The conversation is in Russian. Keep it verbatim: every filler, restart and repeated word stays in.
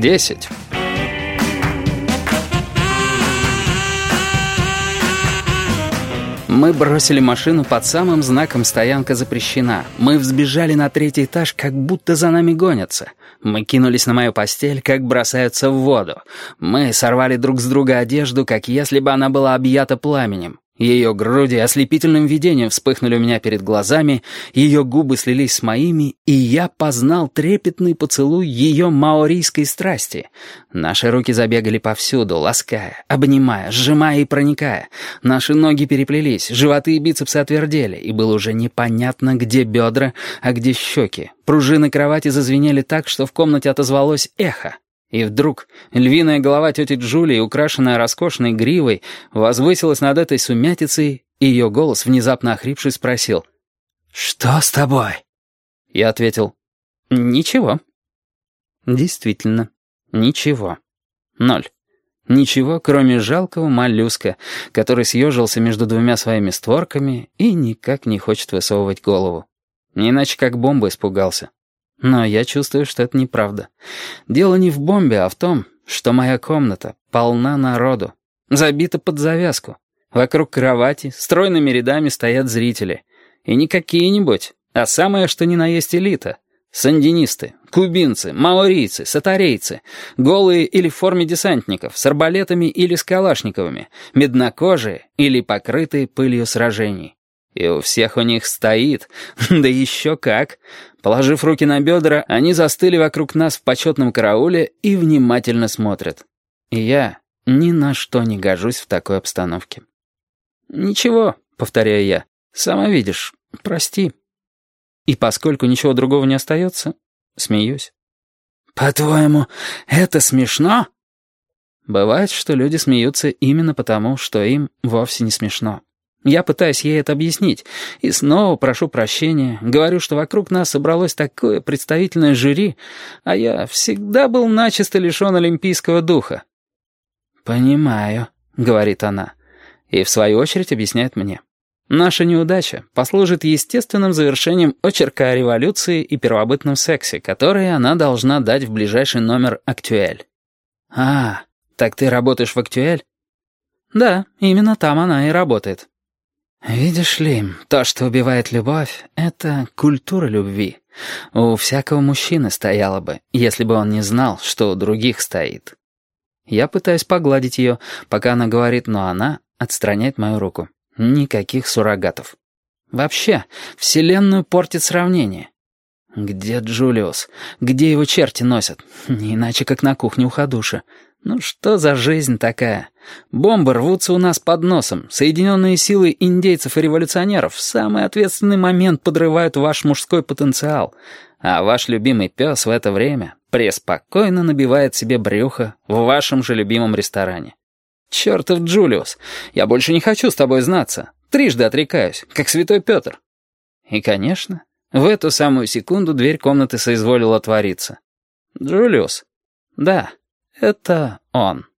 десять. Мы бросили машину под самым знаком «Стоянка запрещена». Мы взбежали на третий этаж, как будто за нами гонятся. Мы кинулись на мою постель, как бросаются в воду. Мы сорвали друг с друга одежду, как если бы она была объята пламенем. Ее груди ослепительным видением вспыхнули у меня перед глазами, ее губы слились с моими, и я познал трепетный поцелуй ее маорийской страсти. Наши руки забегали повсюду, лаская, обнимая, сжимая и проникая. Наши ноги переплелись, животы и бицепсы отвердели, и было уже непонятно, где бедра, а где щеки. Пружины кровати зазвенели так, что в комнате отозвалось эхо. И вдруг львиная голова тети Джулии, украшенная роскошной гривой, возвысилась над этой сумятицей, и ее голос, внезапно охрипший, спросил: «Что с тобой?» Я ответил: «Ничего». Действительно, ничего. Ноль. Ничего, кроме жалкого моллюска, который съежился между двумя своими створками и никак не хочет высовывать голову. Не иначе как бомба испугался. Но я чувствую, что это неправда. Дело не в бомбе, а в том, что моя комната полна народу, забита под завязку. Вокруг кровати стройными рядами стоят зрители. И не какие-нибудь, а самое что ни на есть элита. Сандинисты, кубинцы, маорийцы, сатарейцы, голые или в форме десантников, с арбалетами или с калашниковыми, меднокожие или покрытые пылью сражений. И у всех у них стоит, да еще как. Положив руки на бедра, они застыли вокруг нас в почетном карауле и внимательно смотрят. И я ни на что не гожусь в такой обстановке. «Ничего», — повторяю я, — «сама видишь, прости». И поскольку ничего другого не остается, смеюсь. «По-твоему, это смешно?» Бывает, что люди смеются именно потому, что им вовсе не смешно. Я пытаюсь ей это объяснить, и снова прошу прощения, говорю, что вокруг нас собралось такое представительное жюри, а я всегда был начисто лишен олимпийского духа. «Понимаю», — говорит она, и в свою очередь объясняет мне. Наша неудача послужит естественным завершением очерка о революции и первобытном сексе, который она должна дать в ближайший номер «Актюэль». «А, так ты работаешь в «Актюэль»?» «Да, именно там она и работает». «Видишь ли, то, что убивает любовь, — это культура любви. У всякого мужчины стояло бы, если бы он не знал, что у других стоит». Я пытаюсь погладить ее, пока она говорит, но она отстраняет мою руку. Никаких суррогатов. Вообще, вселенную портит сравнение. Где Джулиус? Где его черти носят? Не иначе, как на кухне у Ходуша. Ну что за жизнь такая? Бомбы рвутся у нас под носом. Соединенные силы индейцев и революционеров в самый ответственный момент подрывают ваш мужской потенциал. А ваш любимый пес в это время преспокойно набивает себе брюхо в вашем же любимом ресторане. Чертов Джулиус, я больше не хочу с тобой знаться. Трижды отрекаюсь, как святой Петр. И, конечно, в эту самую секунду дверь комнаты соизволила отвориться. Джулиус? Да. Это он.